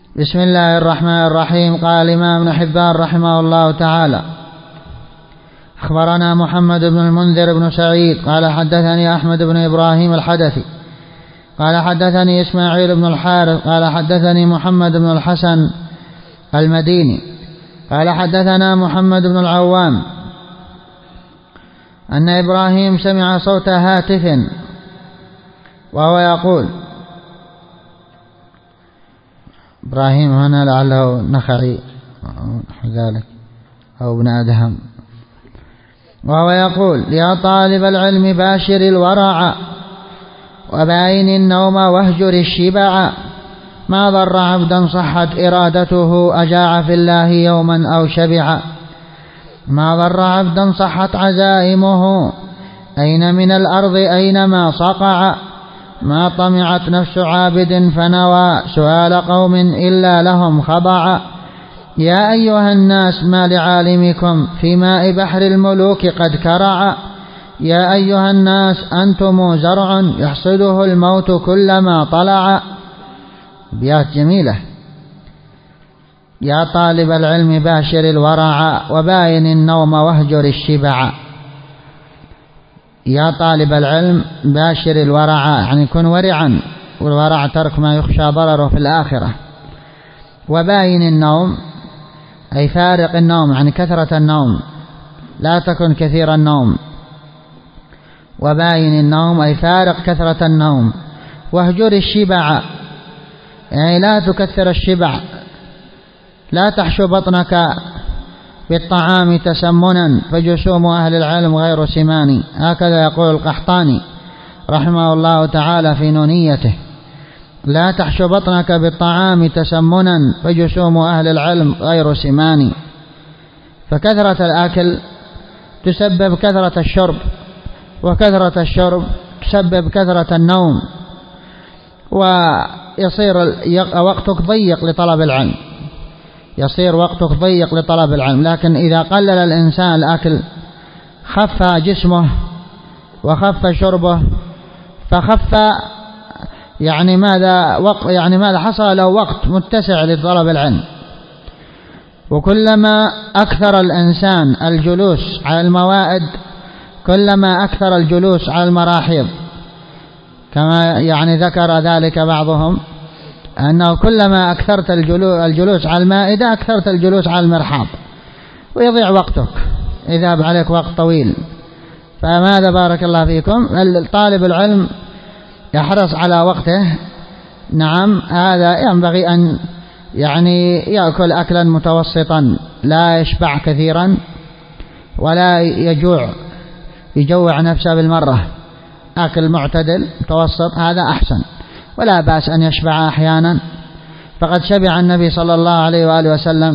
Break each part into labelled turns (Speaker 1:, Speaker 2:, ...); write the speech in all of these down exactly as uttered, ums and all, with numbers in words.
Speaker 1: بسم الله الرحمن الرحيم. قال الإمام ابن حبان رحمه الله تعالى: أخبرنا محمد بن المنذر بن سعيد قال حدثني أحمد بن إبراهيم الحدثي قال حدثني إسماعيل بن الحارث قال حدثني محمد بن الحسن المديني قال حدثنا محمد بن العوام أن إبراهيم سمع صوت هاتف وهو يقول، إبراهيم هنا لعله نخعي ذلك أو ابن أدهم، وهو يقول: يا طالب العلم باشر الورع وباين النوم واهجر الشبع، ما ضر عبدا صحت إرادته أجاع في الله يوما أو شبع، ما ضر عبدا صحت عزائمه أين من الأرض أينما صقع، ما طمعت نفس عابد فنوى سؤال قوم إلا لهم خضع، يا أيها الناس ما لعالمكم في ماء بحر الملوك قد كرع، يا أيها الناس أنتم زرع يحصده الموت كلما طلع. أبيات جميلة. يا طالب العلم باشر الورع وباين النوم واهجر الشبع. يا طالب العلم باشر الورع يعني كن ورعا، والورع ترك ما يخشى ضرره في الآخرة. وباين النوم أي فارق النوم يعني كثرة النوم، لا تكن كثير النوم. وباين النوم أي فارق كثرة النوم. واهجر الشبع يعني لا تكثر الشبع، لا تحشو بطنك بالطعام تسمنا فجسوم أهل العلم غير سمان، هكذا يقول القحطاني رحمه الله تعالى في نونيته: لا تحشو بطنك بالطعام تسمنا فجسوم أهل العلم غير سمان. فكثرة الأكل تسبب كثرة الشرب، وكثرة الشرب تسبب كثرة النوم، ويصير وقتك ضيق لطلب العلم، يصير وقتك ضيق لطلب العلم. لكن إذا قلل الإنسان الأكل خف جسمه وخف شربه، فخف يعني ماذا وقت يعني ماذا حصل له وقت متسع لطلب العلم. وكلما أكثر الإنسان الجلوس على الموائد كلما أكثر الجلوس على المراحيض، كما يعني ذكر ذلك بعضهم أنه كلما أكثرت الجلوس على المائدة أكثرت الجلوس على المرحاض، ويضيع وقتك، يذهب عليك وقت طويل. فماذا بارك الله فيكم، طالب العلم يحرص على وقته. نعم، هذا ينبغي أن يعني يأكل أكلا متوسطا، لا يشبع كثيرا ولا يجوع يجوع نفسه بالمرة، أكل معتدل متوسط هذا أحسن، ولا بأس أن يشبع أحيانا. فقد شبع النبي صلى الله عليه وآله وسلم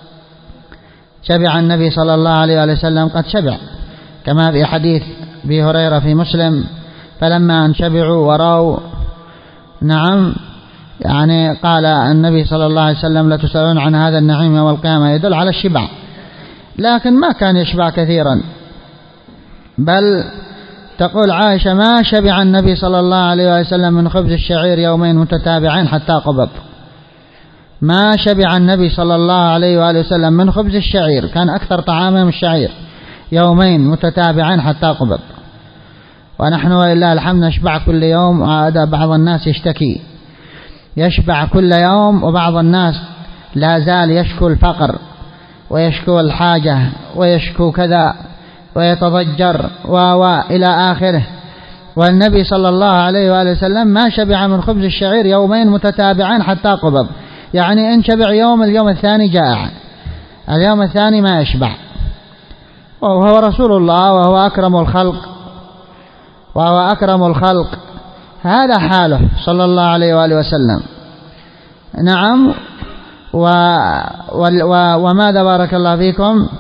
Speaker 1: شبع النبي صلى الله عليه وآله وسلم قد شبع، كما في حديث أبي هريرة في مسلم: فلما أن شبعوا ورأوا نعم يعني قال النبي صلى الله عليه وسلم: لتسألون عن هذا النعيم يوم القيامة، يدل على الشبع. لكن ما كان يشبع كثيرا، بل تقول عائشة: ما شبع النبي صلى الله عليه وسلم من خبز الشعير يومين متتابعين حتى قبض. ما شبع النبي صلى الله عليه وآله وسلم من خبز الشعير، كان أكثر طعامهم الشعير، يومين متتابعين حتى قبض. ونحن ولله الحمد نشبع كل يوم. هذا بعض الناس يشتكي يشبع كل يوم، وبعض الناس لا زال يشكو الفقر ويشكو الحاجة ويشكو كذا ويتضجر وإلى آخره. والنبي صلى الله عليه وآله وسلم ما شبع من خبز الشعير يومين متتابعين حتى قبض، يعني إن شبع يوم اليوم الثاني جائع، اليوم الثاني ما يشبع. وهو رسول الله وهو أكرم الخلق وهو أكرم الخلق هذا حاله صلى الله عليه وآله وسلم. نعم. و و وماذا بارك الله فيكم،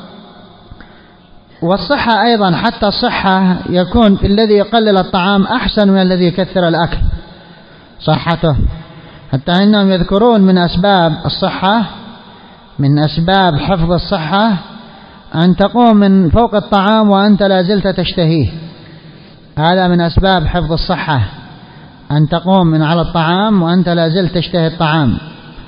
Speaker 1: والصحة أيضا، حتى الصحة يكون في الذي يقلل الطعام أحسن من الذي يكثر الأكل صحته. حتى إنهم يذكرون من أسباب الصحة، من أسباب حفظ الصحة أن تقوم من فوق الطعام وأنت لا زلت تشتهيه. هذا من أسباب حفظ الصحة، أن تقوم من على الطعام وأنت لا زلت تشتهي الطعام.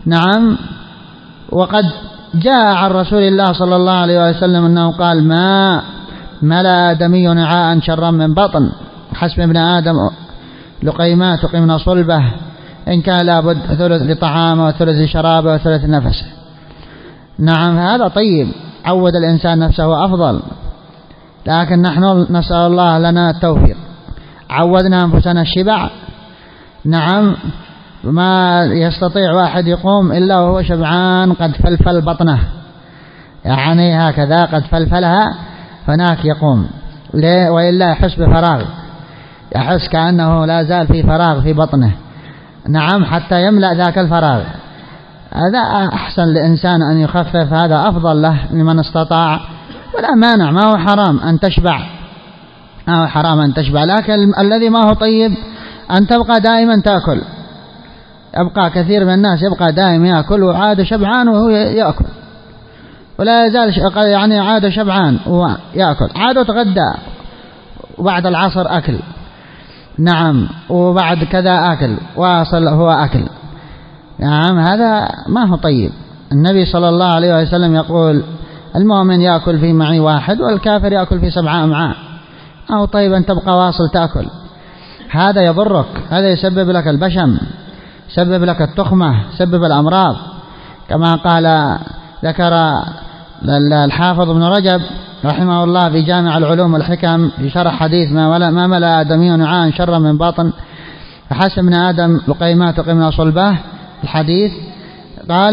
Speaker 1: نعم. وقد جاء عن رسول الله صلى الله عليه وسلم أنه قال: ما ملأ آدمي وعاء شرا من بطن، حسب ابن آدم لقيمات وقمن صلبه، إن كان لابد ثلث لطعامه وثلث لشرابه وثلث لنفسه. نعم، هذا طيب، عود الإنسان نفسه أفضل، لكن نحن نسأل الله لنا التوفيق. عودنا أنفسنا الشبع، نعم، ما يستطيع واحد يقوم إلا وهو شبعان قد فلفل بطنه، يعني هكذا قد فلفلها فناك يقوم، وإلا يحس بفراغ، يحس كأنه لا زال في فراغ في بطنه، نعم، حتى يملأ ذاك الفراغ. هذا أحسن لإنسان أن يخفف، هذا أفضل له لمن استطاع، ولا مانع، ما هو حرام أن تشبع، ما هو حرام أن تشبع، لكن الذي ما هو طيب أن تبقى دائما تأكل. يبقى كثير من الناس يبقى دائما يأكل وعاد شبعان وهو يأكل، ولا يزال يعني عاد شبعان ويأكل، عاد تغدى وبعد العصر أكل، نعم، وبعد كذا أكل، واصل هو أكل، نعم، هذا ما هو طيب. النبي صلى الله عليه وسلم يقول: المؤمن يأكل في معي واحد والكافر يأكل في سبعة أمعاء. أو طيب أن تبقى واصل تأكل، هذا يضرك، هذا يسبب لك البشم، يسبب لك التخمة، يسبب الأمراض، كما قال ذكر الحافظ ابن رجب رحمه الله في جامع العلوم والحكم في شرح حديث ما ملأ آدمي وعاء شرا من باطن، فحسب ابن آدم لقيمات وقمن صلبه. الحديث قال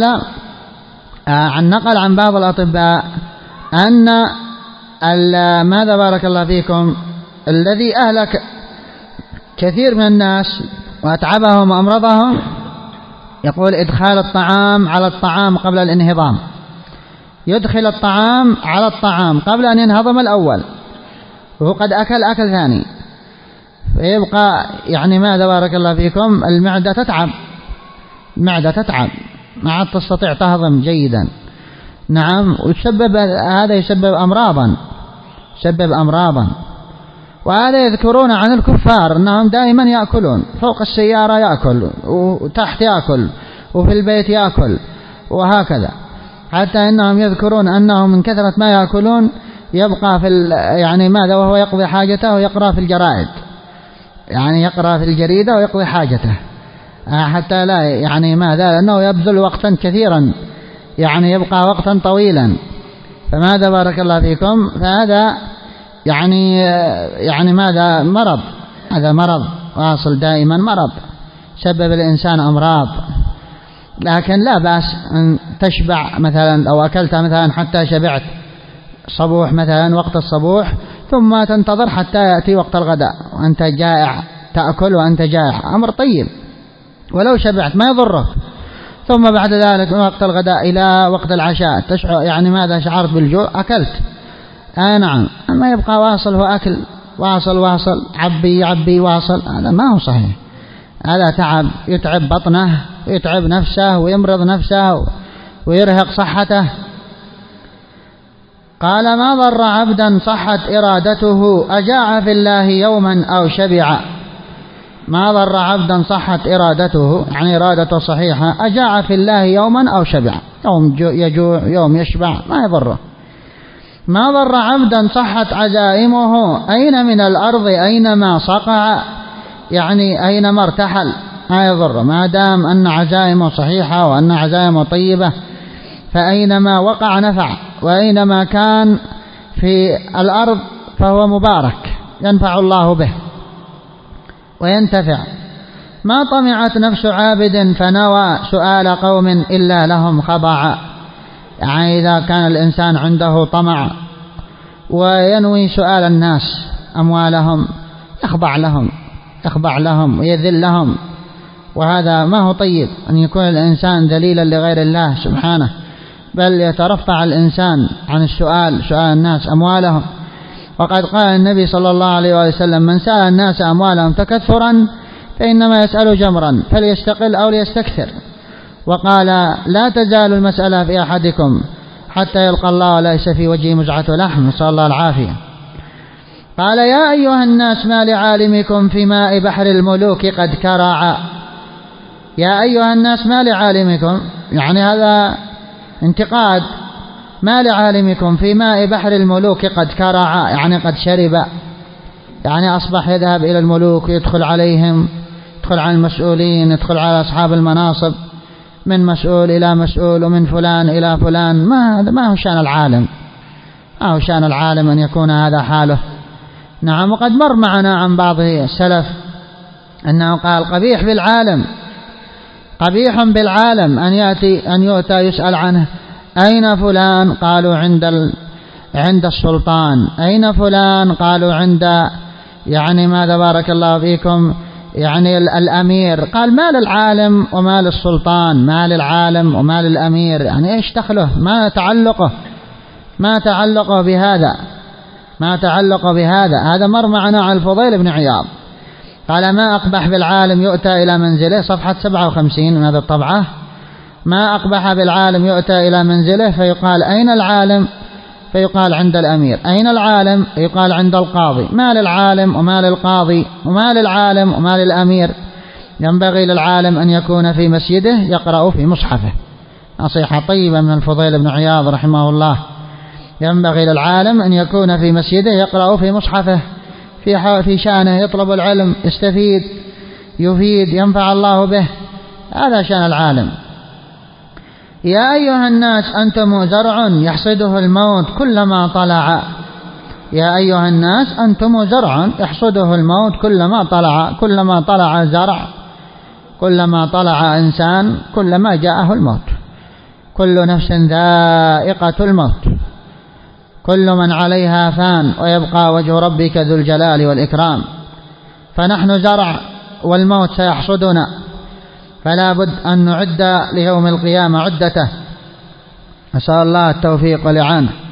Speaker 1: عن نقل عن بعض الأطباء أن ماذا بارك الله فيكم الذي أهلك كثير من الناس وأتعبهم وأمرضهم، يقول: إدخال الطعام على الطعام قبل الانهضام، يدخل الطعام على الطعام قبل أن ينهضم الأول، وهو قد أكل أكل ثاني، فيبقى يعني ماذا بارك الله فيكم المعدة تتعب، المعدة تتعب، ما عاد تستطيع تهضم جيدا، نعم، ويسبب هذا يسبب أمراضا، يسبب أمراضا. وهذا يذكرون عن الكفار أنهم دائما يأكلون، فوق السيارة يأكل، وتحت يأكل، وفي البيت يأكل، وهكذا، حتى إنهم يذكرون أنهم من كثرة ما يأكلون يبقى في يعني ماذا وهو يقضي حاجته ويقرأ في الجرائد، يعني يقرأ في الجريدة ويقضي حاجته، حتى لا يعني ماذا لأنه يبذل وقتا كثيرا، يعني يبقى وقتا طويلا. فماذا بارك الله فيكم، فهذا يعني يعني ماذا مرض، هذا مرض واصل دائما، مرض سبب الإنسان أمراض. لكن لا بأس أن تشبع مثلا، أو أكلت مثلا حتى شبعت صبوح مثلا وقت الصبوح، ثم تنتظر حتى يأتي وقت الغداء وأنت جائع، تأكل وأنت جائع، أمر طيب ولو شبعت ما يضرك. ثم بعد ذلك من وقت الغداء إلى وقت العشاء تشعر يعني ماذا شعرت بالجوع، أكلت، آه نعم، أما يبقى واصل هو أكل، واصل واصل عبي عبي واصل، هذا ما هو صحيح، هذا تعب، يتعب بطنه ويتعب نفسه ويمرض نفسه ويرهق صحته. قال: ما ضر عبدا صحت إرادته أجاع في الله يوما أو شبع. ما ضر عبدا صحت إرادته، يعني إرادته صحيحة، أجاع في الله يوما أو شبع، يوم يجوع يوم يشبع ما يضره. ما ضر عبدا صحت عزائمه أين من الأرض أينما صقع، يعني أينما ارتحل ما يضر، ما دام أن عزائمه صحيحة وأن عزائمه طيبة، فأينما وقع نفع، وأينما كان في الأرض فهو مبارك ينفع الله به وينتفع. ما طمعت نفس عابد فنوى سؤال قوم إلا لهم خضع، يعني إذا كان الإنسان عنده طمع وينوي سؤال الناس أموالهم يخضع لهم، يخضع لهم ويذل لهم، وهذا ما هو طيب أن يكون الإنسان ذليلا لغير الله سبحانه، بل يترفع الإنسان عن السؤال، سؤال الناس أموالهم. وقد قال النبي صلى الله عليه وسلم: من سأل الناس أموالهم تكثرا فإنما يسأل جمرا فليستقل أو ليستكثر. وقال: لا تزال المسألة في أحدكم حتى يلقى الله وليس في وجهه مزعة لحم، نسأل الله العافية. قال: يا أيها الناس ما لعالمكم في ماء بحر الملوك قد كرع. يا أيها الناس ما لعالمكم، يعني هذا انتقاد، ما لعالمكم في ماء بحر الملوك قد كرع، يعني قد شرب، يعني أصبح يذهب إلى الملوك ويدخل عليهم، يدخل على المسؤولين، يدخل على أصحاب المناصب، من مسؤول إلى مسؤول ومن فلان إلى فلان. ما ما هو شأن العالم، ما هو شأن العالم أن يكون هذا حاله. نعم. وقد مر معنا عن بعض السلف أنه قال قبيح بالعالم، قبيح بالعالم أن يأتي أن يؤتى يسأل عنه أين فلان؟ قالوا عند ال... عند السلطان. أين فلان؟ قالوا عند يعني ماذا بارك الله فيكم يعني الأمير. قال ما للعالم وما للسلطان، ما للعالم وما للأمير، يعني إيش دخله؟ ما تعلقه، ما تعلقه بهذا، ما تعلقه بهذا. هذا مر معنا على الفضيل بن عياض، قال ما أقبح بالعالم يؤتى إلى منزله، صفحة سبعة وخمسين من هذه الطبعة. ما أقبح بالعالم يؤتى إلى منزله فيقال أين العالم؟ فيقال عند الأمير. أين العالم؟ يقال عند القاضي. ما للعالم وما للقاضي وما للعالم وما للأمير. ينبغي للعالم أن يكون في مسجده يقرأ في مصحفه. نصيحة طيبة من الفضيل بن عياض رحمه الله. ينبغي للعالم أن يكون في مسجده يقرأ في مصحفه، في في شأنه، يطلب العلم، يستفيد، يفيد، ينفع الله به. هذا شأن العالم. يا أيها الناس أنتم زرع يحصده الموت كلما طلع. يا أيها الناس أنتم زرع يحصده الموت كلما طلع. كلما طلع زرع، كلما طلع إنسان، كلما جاءه الموت. كل نفس ذائقة الموت، كل من عليها فان ويبقى وجه ربك ذو الجلال والإكرام. فنحن زرع والموت سيحصدنا، فلا بد أن نعد ليوم القيامة عدته. أسأل الله التوفيق والإعانة.